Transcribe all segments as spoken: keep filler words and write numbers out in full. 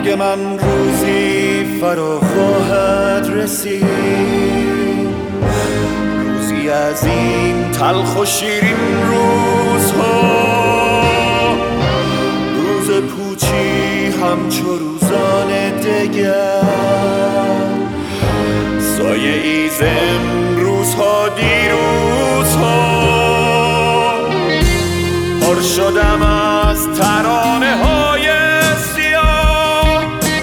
مرگ من روزی فرا خواهد رسید، روزی از این تلخ و شیرین روزها، روز پوچی همچو روزان دگر، سایه ای ز امروزها دیروزها. پر شدم از ترانه های سیاه،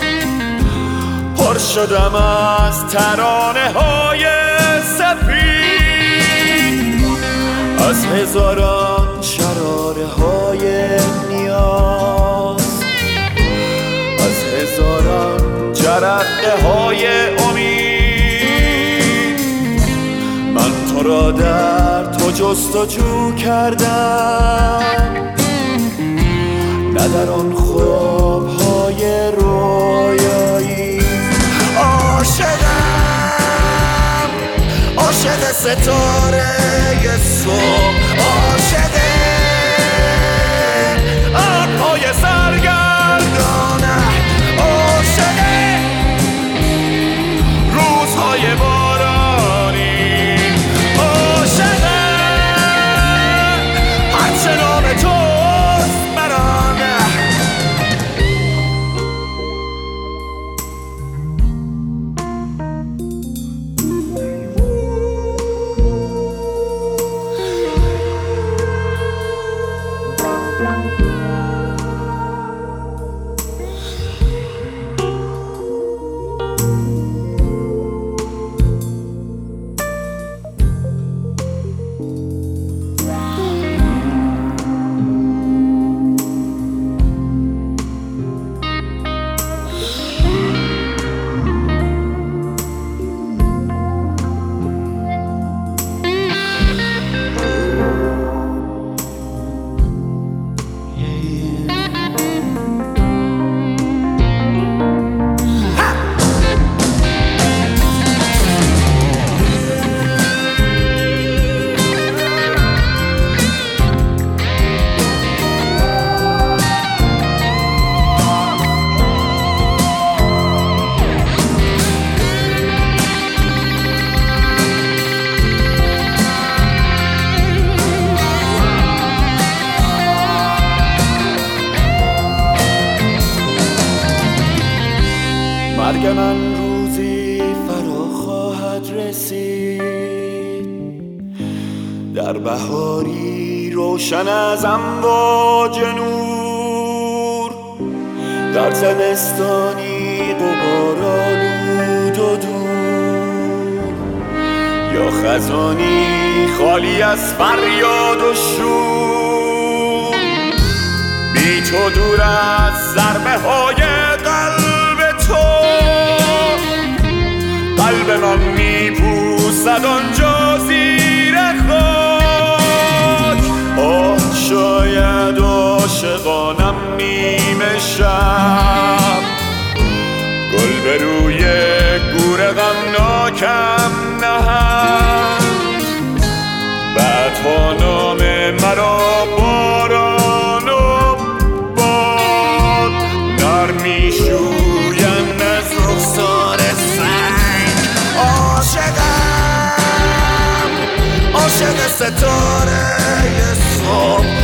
پر شدم از ترانه های سفید، از هزاران شراره های نیاز، از هزاران جرقه های امید. من تو را در تو جستجو کردم، نه در آن خوابهای رویایی. عاشقم، عاشق ستاره صبح، عاشق ابرهای سرگردانه، عاشق روزهای بارانی، عاشق هرچه نام توست برانه. مرگ من روزی فرا خواهد رسید، در بهاری روشن از امواج نور، در زمستانی غبارآلود و دور، یا خزانی خالی از فریاد و شور. بی تو دور از ضربه های قلب تو، قلب من میپوسد آنجا زیر خاک. آه شاید عاشقانم نیمه شب، گل به روی گور غمناکم نهند، بعدها نام مرا باران و باد نرمی شویند از رخسار سنگ. عاشقم، عاشق ستاره صبح،